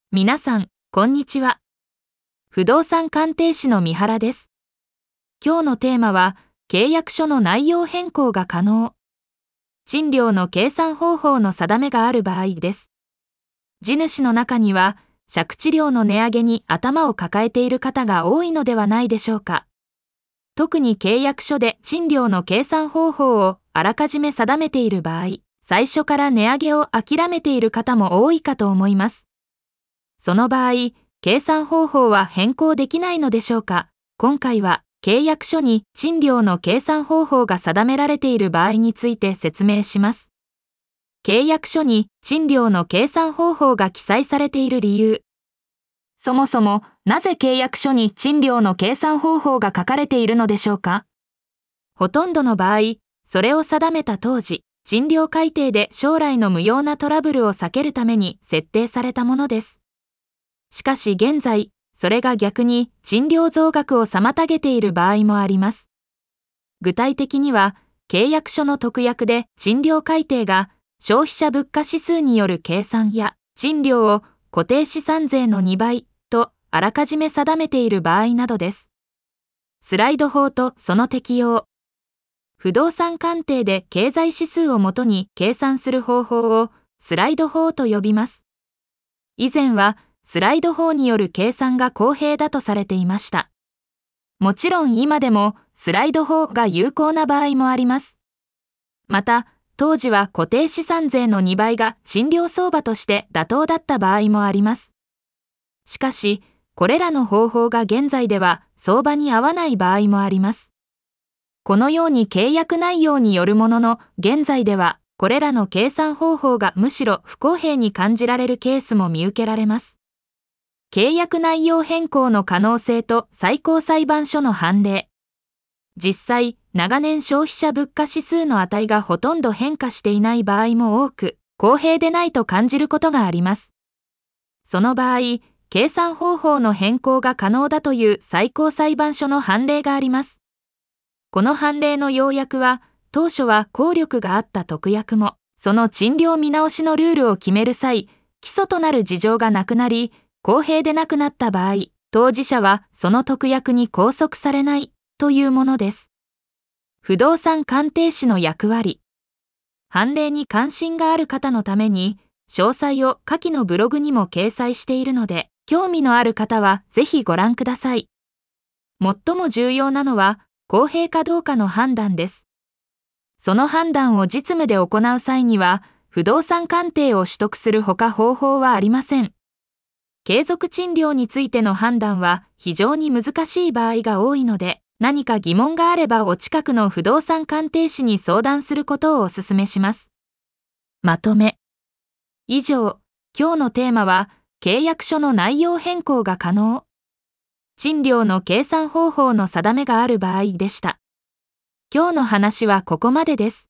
皆さん、こんにちは。不動産鑑定士の三原です。今日のテーマは、契約書の内容変更が可能。賃料の計算方法の定めがある場合です。地主の中には、借地料の値上げに頭を抱えている方が多いのではないでしょうか。特に契約書で賃料の計算方法をあらかじめ定めている場合、最初から値上げを諦めている方も多いかと思います。その場合、計算方法は変更できないのでしょうか。今回は、契約書に賃料の計算方法が定められている場合について説明します。契約書に賃料の計算方法が記載されている理由。そもそも、なぜ契約書に賃料の計算方法が書かれているのでしょうか。ほとんどの場合、それを定めた当時、賃料改定で将来の無用なトラブルを避けるために設定されたものです。しかし現在、それが逆に賃料増額を妨げている場合もあります。具体的には、契約書の特約で賃料改定が消費者物価指数による計算や賃料を固定資産税の2倍とあらかじめ定めている場合などです。スライド法とその適用。不動産鑑定で経済指数をもとに計算する方法をスライド法と呼びます。以前は、スライド法による計算が公平だとされていました。もちろん今でもスライド法が有効な場合もあります。また、当時は固定資産税の2倍が賃料相場として妥当だった場合もあります。しかし、これらの方法が現在では相場に合わない場合もあります。このように契約内容によるものの、現在ではこれらの計算方法がむしろ不公平に感じられるケースも見受けられます。契約内容変更の可能性と最高裁判所の判例。実際、長年消費者物価指数の値がほとんど変化していない場合も多く、公平でないと感じることがあります。その場合、計算方法の変更が可能だという最高裁判所の判例があります。この判例の要約は、当初は効力があった特約も、その賃料見直しのルールを決める際、基礎となる事情がなくなり、公平でなくなった場合、当事者はその特約に拘束されないというものです。不動産鑑定士の役割。判例に関心がある方のために、詳細を下記のブログにも掲載しているので、興味のある方はぜひご覧ください。最も重要なのは、公平かどうかの判断です。その判断を実務で行う際には、不動産鑑定を取得するほか方法はありません。継続賃料についての判断は非常に難しい場合が多いので、何か疑問があればお近くの不動産鑑定士に相談することをお勧めします。まとめ。以上、今日のテーマは、契約書の内容変更が可能。賃料の計算方法の定めがある場合でした。今日の話はここまでです。